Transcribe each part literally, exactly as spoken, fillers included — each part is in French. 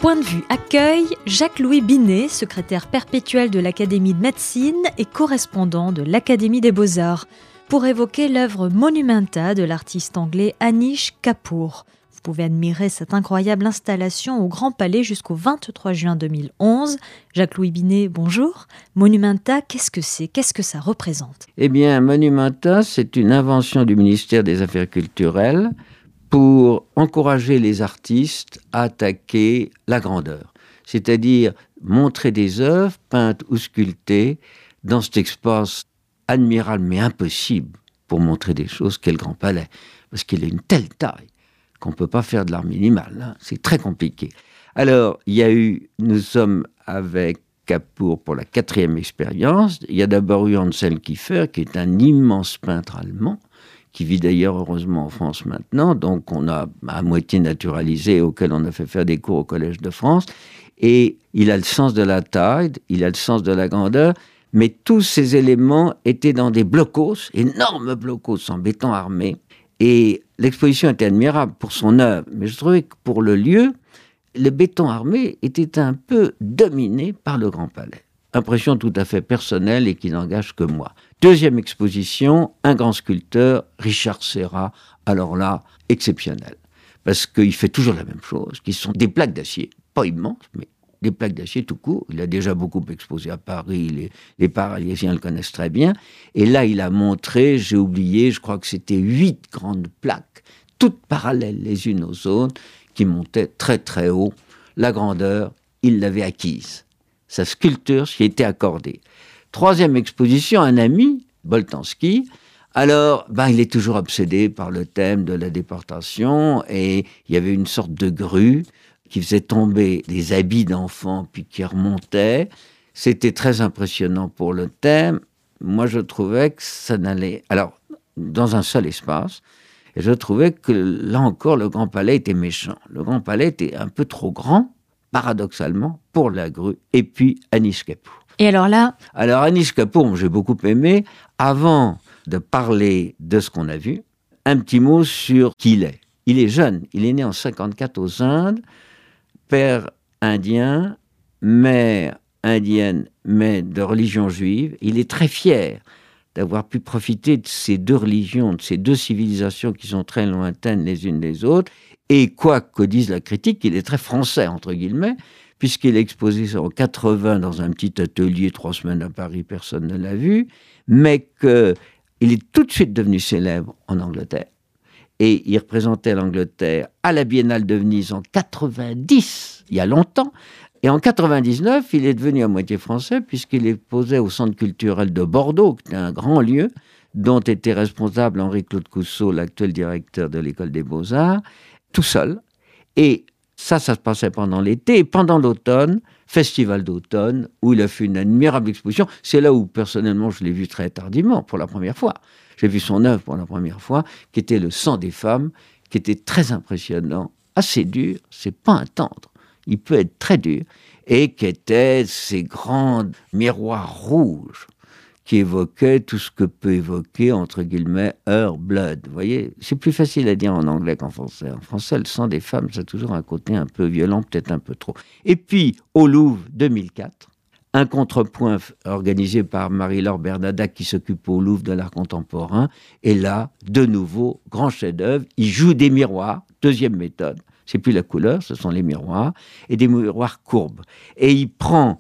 Point de vue accueil, Jacques-Louis Binet, secrétaire perpétuel de l'Académie de médecine et correspondant de l'Académie des beaux-arts, pour évoquer l'œuvre Monumenta de l'artiste anglais Anish Kapoor. Vous pouvez admirer cette incroyable installation au Grand Palais jusqu'au vingt-trois juin deux mille onze. Jacques-Louis Binet, bonjour. Monumenta, qu'est-ce que c'est ? Qu'est-ce que ça représente ? Eh bien, Monumenta, c'est une invention du ministère des Affaires culturelles pour encourager les artistes à attaquer la grandeur. C'est-à-dire montrer des œuvres peintes ou sculptées dans cet espace admirable mais impossible pour montrer des choses qu'est le Grand Palais. Parce qu'il a une telle taille qu'on ne peut pas faire de l'art minimal. Hein. C'est très compliqué. Alors, il y a eu, nous sommes avec Kapoor pour la quatrième expérience. Il y a d'abord eu Ansel Kiefer, qui est un immense peintre allemand, qui vit d'ailleurs heureusement en France maintenant, donc on a à moitié naturalisé, auquel on a fait faire des cours au Collège de France. Et il a le sens de la taille, il a le sens de la grandeur, mais tous ces éléments étaient dans des blocos, énormes blocos en béton armé. Et l'exposition était admirable pour son œuvre, mais je trouvais que pour le lieu, le béton armé était un peu dominé par le Grand Palais. Impression tout à fait personnelle et qui n'engage que moi. Deuxième exposition, un grand sculpteur, Richard Serra, alors là, exceptionnel. Parce qu'il fait toujours la même chose, qui sont des plaques d'acier, pas immenses, mais des plaques d'acier tout court. Il a déjà beaucoup exposé à Paris, les, les Paralysiens le connaissent très bien. Et là, il a montré, j'ai oublié, je crois que c'était huit grandes plaques, toutes parallèles les unes aux autres, qui montaient très très haut. La grandeur, il l'avait acquise. Sa sculpture s'y était accordée. Troisième exposition, un ami, Boltanski. Alors, ben, il est toujours obsédé par le thème de la déportation et il y avait une sorte de grue qui faisait tomber des habits d'enfants puis qui remontait. C'était très impressionnant pour le thème. Moi, je trouvais que ça n'allait... Alors, dans un seul espace, et je trouvais que là encore, le Grand Palais était méchant. Le Grand Palais était un peu trop grand, paradoxalement, pour la grue. Et puis, Anish Kapoor. Et alors là Alors, Anish Kapoor, j'ai beaucoup aimé. Avant de parler de ce qu'on a vu, un petit mot sur qui il est. Il est jeune. Il est né en cinquante-quatre aux Indes. Père indien, mère indienne, mais de religion juive. Il est très fier d'avoir pu profiter de ces deux religions, de ces deux civilisations qui sont très lointaines les unes des autres. Et quoi que dise la critique, il est très français, entre guillemets, puisqu'il est exposé en quatre-vingts dans un petit atelier, trois semaines à Paris, personne ne l'a vu, mais qu'il est tout de suite devenu célèbre en Angleterre. Et il représentait l'Angleterre à la Biennale de Venise en quatre-vingt-dix, il y a longtemps. Et en quatre-vingt-dix-neuf, il est devenu à moitié français, puisqu'il est posé au Centre culturel de Bordeaux, qui était un grand lieu, dont était responsable Henri-Claude Cousseau, l'actuel directeur de l'École des Beaux-Arts, tout seul. Et ça, ça se passait pendant l'été. Et pendant l'automne, festival d'automne, où il a fait une admirable exposition. C'est là où, personnellement, je l'ai vu très tardivement, pour la première fois. J'ai vu son œuvre pour la première fois, qui était Le sang des femmes, qui était très impressionnant, assez dur, c'est pas un tendre. Il peut être très dur, et qui était ces grands miroirs rouges qui évoquaient tout ce que peut évoquer, entre guillemets, Her Blood. Vous voyez, c'est plus facile à dire en anglais qu'en français. En français, le sang des femmes, c'est toujours un côté un peu violent, peut-être un peu trop. Et puis, au Louvre, deux mille quatre, un contrepoint organisé par Marie-Laure Bernadac qui s'occupe au Louvre de l'art contemporain. Et là, de nouveau, grand chef-d'œuvre, il joue des miroirs, deuxième méthode. C'est plus la couleur, ce sont les miroirs, et des miroirs courbes. Et il prend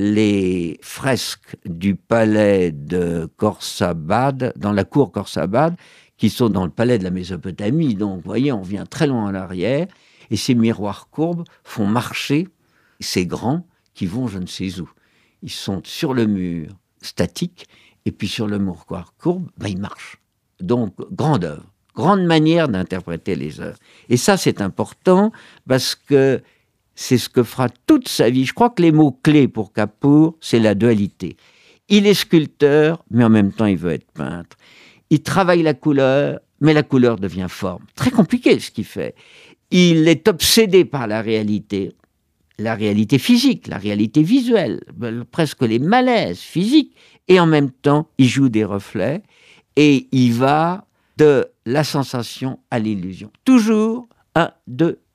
les fresques du palais de Khorsabad, dans la cour Khorsabad, qui sont dans le palais de la Mésopotamie. Donc, vous voyez, on vient très loin en arrière, et ces miroirs courbes font marcher ces grands qui vont je ne sais où. Ils sont sur le mur statique, et puis sur le miroir courbe, ben, ils marchent. Donc, grande œuvre. Grande manière d'interpréter les œuvres. Et ça, c'est important parce que c'est ce que fera toute sa vie. Je crois que les mots-clés pour Kapoor, c'est la dualité. Il est sculpteur, mais en même temps, il veut être peintre. Il travaille la couleur, mais la couleur devient forme. Très compliqué ce qu'il fait. Il est obsédé par la réalité, la réalité physique, la réalité visuelle, presque les malaises physiques. Et en même temps, il joue des reflets et il va de la sensation à l'illusion. Toujours un, deux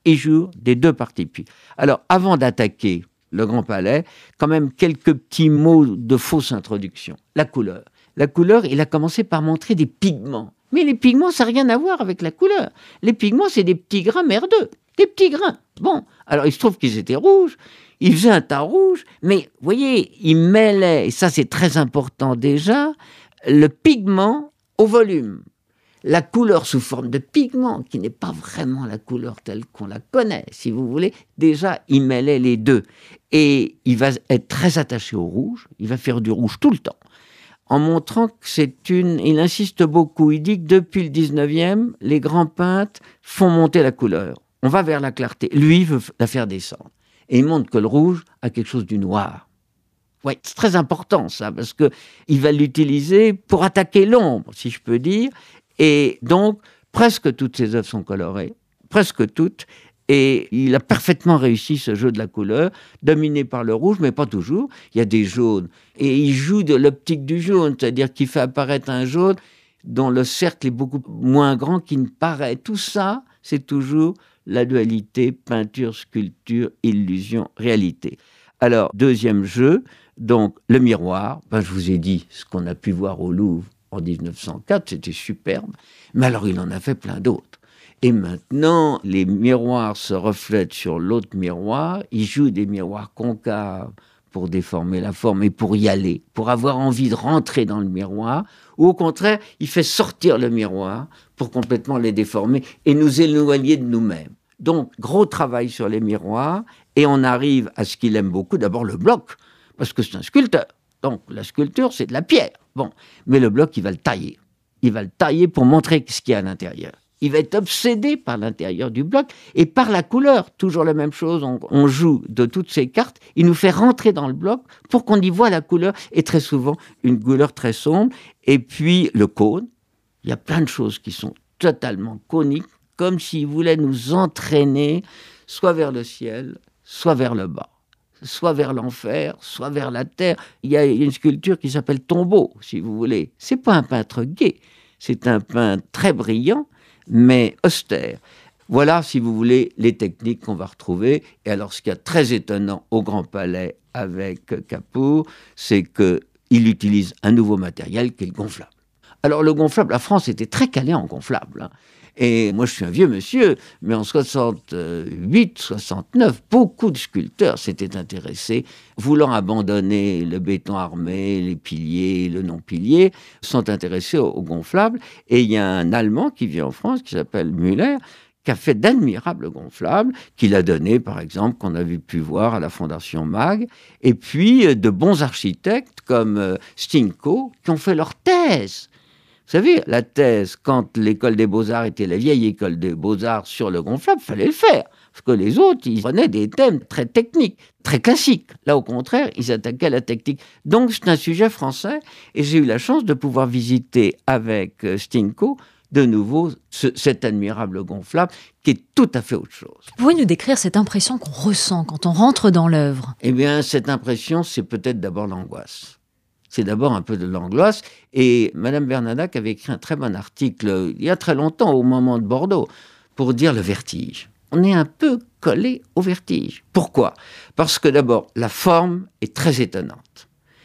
et jour des deux parties. Puis, alors, avant d'attaquer le Grand Palais, quand même quelques petits mots de fausse introduction. La couleur. La couleur, il a commencé par montrer des pigments. Mais les pigments, ça n'a rien à voir avec la couleur. Les pigments, c'est des petits grains merdeux. Des petits grains. Bon, alors il se trouve qu'ils étaient rouges. Il faisait un tas rouge. Mais, vous voyez, il mêlait, et ça c'est très important déjà, le pigment au volume. La couleur sous forme de pigment, qui n'est pas vraiment la couleur telle qu'on la connaît, si vous voulez, déjà, il mêlait les deux. Et il va être très attaché au rouge, il va faire du rouge tout le temps, en montrant que c'est une... Il insiste beaucoup, il dit que depuis le dix-neuvième, les grands peintres font monter la couleur. On va vers la clarté. Lui, il veut la faire descendre. Et il montre que le rouge a quelque chose du noir. Oui, c'est très important ça, parce qu'il va l'utiliser pour attaquer l'ombre, si je peux dire. Et donc, presque toutes ses œuvres sont colorées, presque toutes, et il a parfaitement réussi ce jeu de la couleur, dominé par le rouge, mais pas toujours. Il y a des jaunes, et il joue de l'optique du jaune, c'est-à-dire qu'il fait apparaître un jaune dont le cercle est beaucoup moins grand qu'il ne paraît. Tout ça, c'est toujours la dualité peinture, sculpture, illusion, réalité. Alors, deuxième jeu, donc le miroir. Ben, je vous ai dit ce qu'on a pu voir au Louvre en dix-neuf cent quatre, c'était superbe, mais alors il en a fait plein d'autres. Et maintenant, les miroirs se reflètent sur l'autre miroir, il joue des miroirs concaves pour déformer la forme et pour y aller, pour avoir envie de rentrer dans le miroir, ou au contraire, il fait sortir le miroir pour complètement les déformer et nous éloigner de nous-mêmes. Donc, gros travail sur les miroirs, et on arrive à ce qu'il aime beaucoup, d'abord le bloc, parce que c'est un sculpteur. Donc, la sculpture, c'est de la pierre. Bon, mais le bloc, il va le tailler. Il va le tailler pour montrer ce qu'il y a à l'intérieur. Il va être obsédé par l'intérieur du bloc et par la couleur. Toujours la même chose, on, on joue de toutes ces cartes. Il nous fait rentrer dans le bloc pour qu'on y voit la couleur, et très souvent, une couleur très sombre. Et puis, le cône. Il y a plein de choses qui sont totalement coniques, comme s'il voulait nous entraîner soit vers le ciel, soit vers le bas. Soit vers l'enfer, soit vers la terre. Il y a une sculpture qui s'appelle Tombeau, si vous voulez. C'est pas un peintre gai, c'est un peintre très brillant, mais austère. Voilà, si vous voulez, les techniques qu'on va retrouver. Et alors, ce qui est très étonnant au Grand Palais avec Capour, c'est qu'il utilise un nouveau matériel qui est le gonflable. Alors, le gonflable, la France était très calée en gonflable, hein. Et moi, je suis un vieux monsieur, mais en soixante-huit, soixante-neuf, beaucoup de sculpteurs s'étaient intéressés, voulant abandonner le béton armé, les piliers, le non-pilier, sont intéressés au, au gonflable. Et il y a un Allemand qui vit en France, qui s'appelle Müller, qui a fait d'admirables gonflables, qu'il a donné, par exemple, qu'on a pu voir à la Fondation Mag, et puis de bons architectes comme Stinko, qui ont fait leur thèse. Vous savez, la thèse, quand l'école des beaux-arts était la vieille école des beaux-arts sur le gonflable, il fallait le faire. Parce que les autres, ils prenaient des thèmes très techniques, très classiques. Là, au contraire, ils attaquaient à la technique. Donc, c'est un sujet français. Et j'ai eu la chance de pouvoir visiter avec Stinko, de nouveau, ce, cet admirable gonflable, qui est tout à fait autre chose. Vous pouvez nous décrire cette impression qu'on ressent quand on rentre dans l'œuvre? Eh bien, cette impression, c'est peut-être d'abord l'angoisse. C'est d'abord un peu de l'angoisse. Et Madame Bernadac avait écrit un très bon article, il y a très longtemps, au moment de Bordeaux, pour dire le vertige. On est un peu collé au vertige. Pourquoi ? Parce que d'abord, la forme est très étonnante.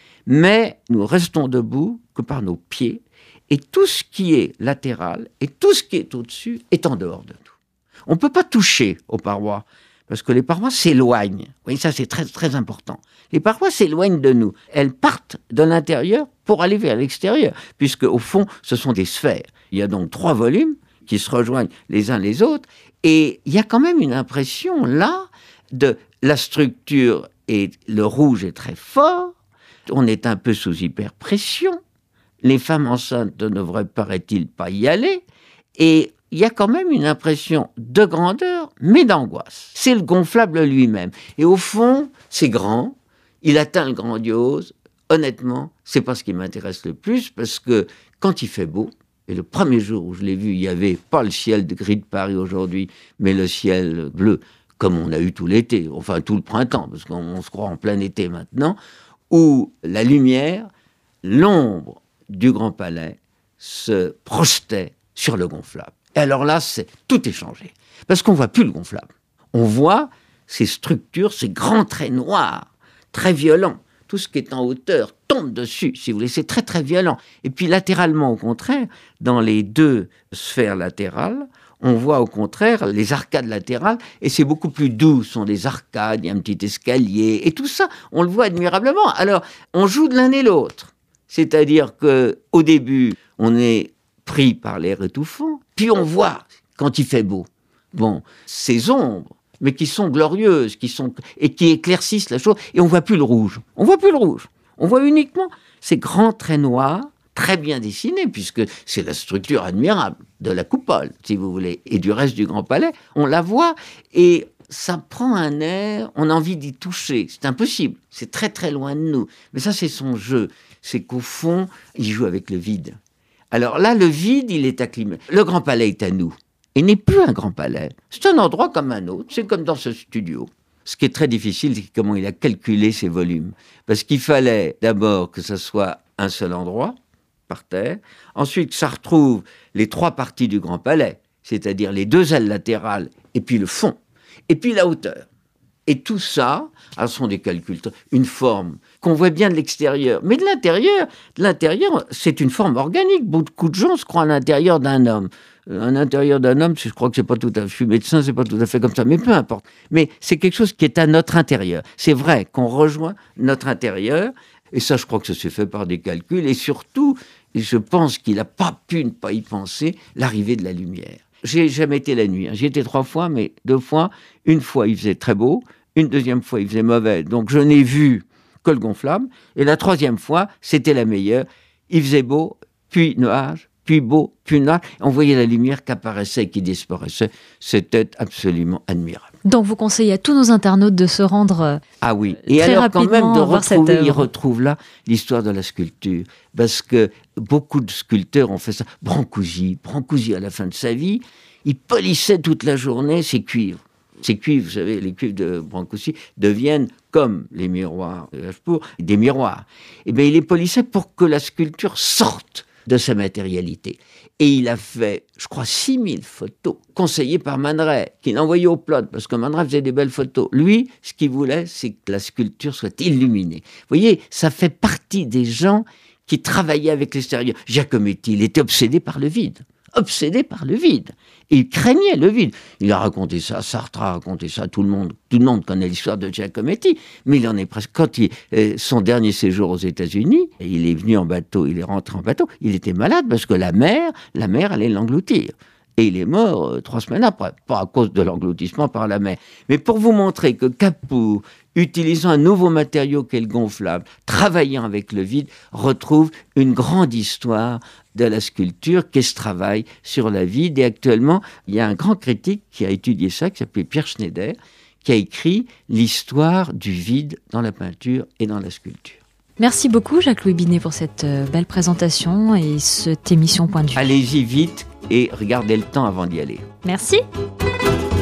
Mais nous restons debout que par nos pieds, et tout ce qui est latéral et tout ce qui est au-dessus est en dehors de nous. On ne peut pas toucher aux parois, parce que les parois s'éloignent. Oui, ça c'est très, très important. Les parois s'éloignent de nous. Elles partent de l'intérieur pour aller vers l'extérieur, puisque au fond, ce sont des sphères. Il y a donc trois volumes qui se rejoignent les uns les autres, et il y a quand même une impression là de la structure, et le rouge est très fort, on est un peu sous hyperpression, les femmes enceintes ne devraient, paraît-il, pas y aller, et il y a quand même une impression de grandeur, mais d'angoisse. C'est le gonflable lui-même. Et au fond, c'est grand, il atteint le grandiose. Honnêtement, c'est pas ce qui m'intéresse le plus, parce que quand il fait beau, et le premier jour où je l'ai vu, il n'y avait pas le ciel de gris de Paris aujourd'hui, mais le ciel bleu, comme on a eu tout l'été, enfin tout le printemps, parce qu'on se croit en plein été maintenant, où la lumière, l'ombre du Grand Palais se projetait sur le gonflable. Et alors là, c'est, tout est changé. Parce qu'on ne voit plus le gonflable. On voit ces structures, ces grands traits noirs, très violents. Tout ce qui est en hauteur tombe dessus, si vous voulez, c'est très très violent. Et puis latéralement, au contraire, dans les deux sphères latérales, on voit au contraire les arcades latérales, et c'est beaucoup plus doux, ce sont des arcades, il y a un petit escalier, et tout ça, on le voit admirablement. Alors, on joue de l'un et l'autre, c'est-à-dire qu'au début, on est pris par l'air étouffant, puis on voit, quand il fait beau, bon, ces ombres, mais qui sont glorieuses, qui sont, et qui éclaircissent la chose, et on voit plus le rouge. On voit plus le rouge. On voit uniquement ces grands traits noirs, très bien dessinés, puisque c'est la structure admirable de la coupole, si vous voulez, et du reste du Grand Palais. On la voit, et ça prend un air, on a envie d'y toucher. C'est impossible, c'est très très loin de nous. Mais ça, c'est son jeu. C'est qu'au fond, il joue avec le vide. Alors là, le vide, il est acclimé. Le Grand Palais est à nous. Il n'est plus un grand palais. C'est un endroit comme un autre. C'est comme dans ce studio. Ce qui est très difficile, c'est comment il a calculé ses volumes. Parce qu'il fallait d'abord que ce soit un seul endroit, par terre. Ensuite, que ça retrouve les trois parties du grand palais, c'est-à-dire les deux ailes latérales et puis le fond. Et puis la hauteur. Et tout ça, ce sont des calculs, une forme qu'on voit bien de l'extérieur. Mais de l'intérieur, de l'intérieur, c'est une forme organique. Beaucoup de gens se croient à l'intérieur d'un homme. Un intérieur d'un homme, je crois que c'est pas tout à fait, je suis médecin, c'est pas tout à fait comme ça, mais peu importe. Mais c'est quelque chose qui est à notre intérieur. C'est vrai qu'on rejoint notre intérieur, et ça, je crois que ça s'est fait par des calculs, et surtout, je pense qu'il n'a pas pu ne pas y penser, l'arrivée de la lumière. J'ai jamais été la nuit, hein. J'y étais trois fois, mais deux fois. Une fois, il faisait très beau, une deuxième fois, il faisait mauvais, donc je n'ai vu que le gonflable, et la troisième fois, c'était la meilleure. Il faisait beau, puis nuage, puis beau, puis noir. On voyait la lumière qui apparaissait et qui disparaissait. C'était absolument admirable. Donc vous conseillez à tous nos internautes de se rendre ah oui. Et très alors quand même de retrouver, ils ils retrouvent là l'histoire de la sculpture. Parce que beaucoup de sculpteurs ont fait ça. Brancusi, Brancusi à la fin de sa vie, il polissait toute la journée ses cuivres. Ces cuivres, vous savez, les cuivres de Brancusi deviennent comme les miroirs de Hachepur, des miroirs. Et bien il les polissait pour que la sculpture sorte de sa matérialité. Et il a fait, je crois, six mille photos, conseillées par Man Ray, qu'il envoyait au plot, parce que Man Ray faisait des belles photos. Lui, ce qu'il voulait, c'est que la sculpture soit illuminée. Vous voyez, ça fait partie des gens qui travaillaient avec l'extérieur. Giacometti, il était obsédé par le vide. Obsédé par le vide. Et il craignait le vide. Il a raconté ça, Sartre a raconté ça, tout le monde, tout le monde connaît l'histoire de Giacometti, mais il en est presque, quand il, euh, son dernier séjour aux États-Unis, il est venu en bateau, il est rentré en bateau, il était malade parce que la mer, la mer allait l'engloutir. Et il est mort euh, trois semaines après, pas à cause de l'engloutissement par la mer. Mais pour vous montrer que Capoue, utilisant un nouveau matériau qu'est le gonflable, travaillant avec le vide, retrouve une grande histoire de la sculpture, qu'est ce travail sur la vide. Et actuellement, il y a un grand critique qui a étudié ça, qui s'appelait Pierre Schneider, qui a écrit l'histoire du vide dans la peinture et dans la sculpture. Merci beaucoup Jacques-Louis Binet pour cette belle présentation et cette émission Point de vue. Allez-y vite et regardez le temps avant d'y aller. Merci.